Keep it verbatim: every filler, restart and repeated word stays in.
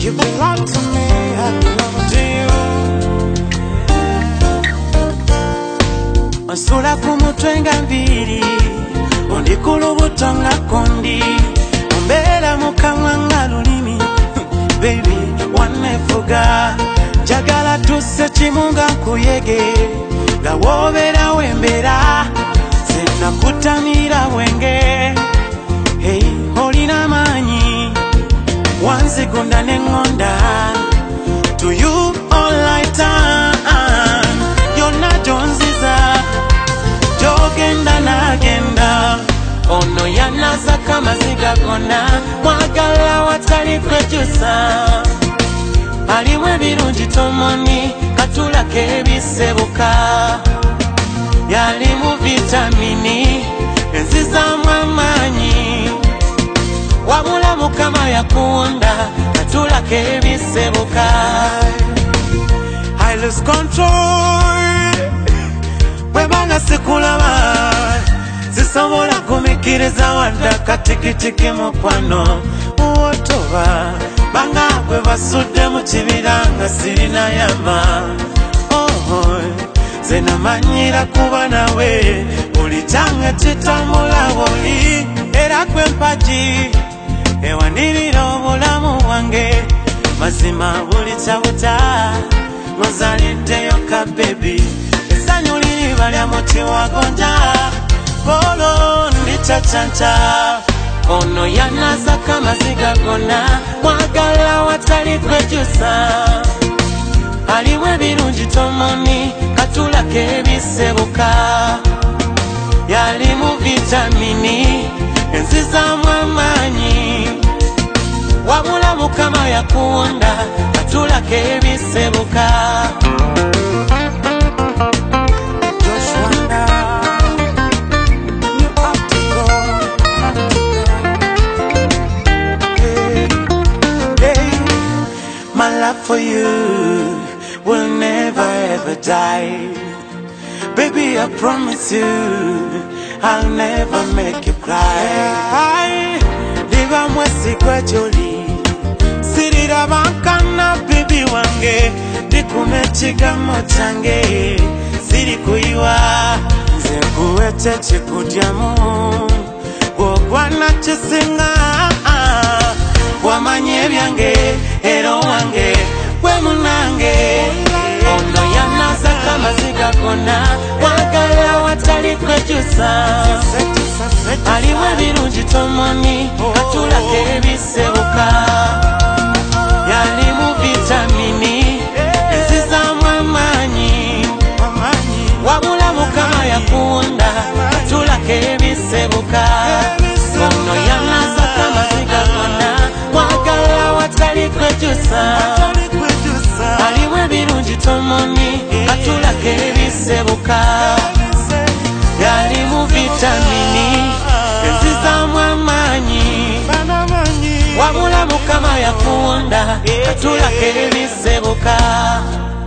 You belong to me, I belong to you. Onsula kumutwenga mbiri, undikulu butonga kondi, umbela mukamwa nga lulimi. Baby, wanefuga, jagala tuse chimunga nkuyege, nga wobera wembera, sena kutamira wenge. Hey, olina manyi, wanzigunda nengonda, to you all I turn. Yona jonziza, jogenda na agenda, ono yanaza kama zigagona, mwagala watali kwejusa. Aliwe birungi tomoni, katula kebisebuka, yalimu vitamini, enziza mwamanyi, wabula mukama yakuunda, katula kebisebuka. I lose control, webanga sikulaba, sisobola kumikiriza wanda katikitiki mukwano, uwotoba, banga gwe basudde mu kibira nga sirina yama. Oh, zena manyira kuba nawe, buli tange kitambula boli, era gwe mpaji, ewanirira obulamu bwange, mazima buli kyabuta, ng'ozaliddeyo ka baby, essanyu liri balya muti wagonja, polo ndicacanca, ono yanaza kama zigagona, mwagala watali kwejusa. Aliwe birungi tomoni, katula kebisebuka, yalimu vitamini, enziza mwamanyi, wabula mukama yakuunda, katula kebisebuka. My love for you will never ever die. Baby, I promise you I'll never make you cry. Liva mwesi kwa joli, sirira bankana baby wange, dikumechiga mochange, siri kuiwa, nze kuwete chikudyamu, gwogwana chisinga, wamanye byange, ero wange, we munange. Ono yanaza kama zigagona, wagala watali kwejusa. Aliwe birungi tomoni, katula kebisebuka, yalimu vitamini, enziza mwamanyi, wabula mukama yakuunda, katula kebisebuka. Ono yanaza kama zigagona, wagala watali kwejusa. Aliwe birungi tomoni, katula kebisebuka, yalimu vitamini, enziza mwamanyi, wabula mukama yakuunda, katula kebisebuka.